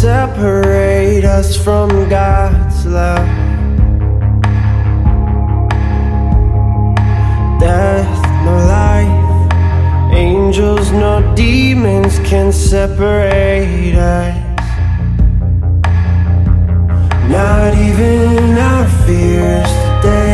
separate us from God's love. Death, no life, angels, no demons can separate us. Not even our fears today.